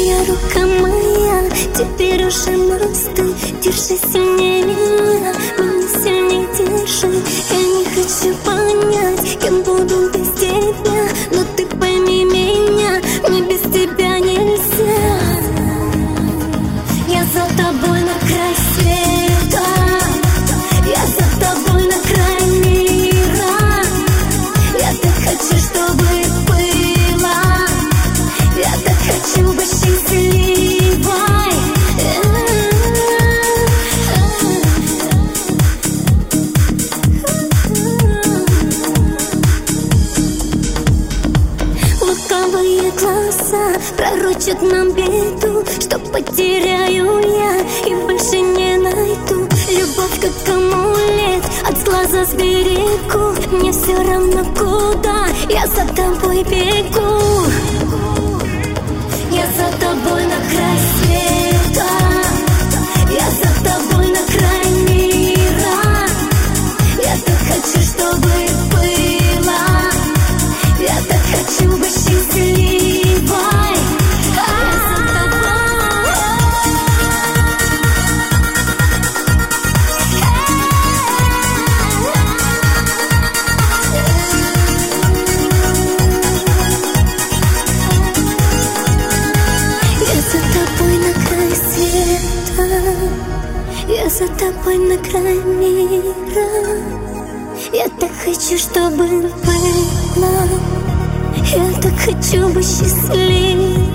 Твоя рука моя, теперь уже мосты. Держи сильнее меня, меня сильнее держи. Я не хочу понять, кем буду без тебя, но ты пойми меня, мне без тебя нельзя. Я за тобой на край света, я за тобой на край мира. Я так хочу, чтобы было, я так хочу быть счастливой. Лукавые глаза пророчат нам беду, что потеряю я и больше не найду. Любовь как амулет, от глаза сберегу. Мне все равно куда, я за тобой бегу. Я за тобой на край света, я за тобой на край мира. Я так хочу, чтобы было, я так хочу быть счастливой. Я за тобой на край мира. Я так хочу, чтобы было, я так хочу быть счастливой.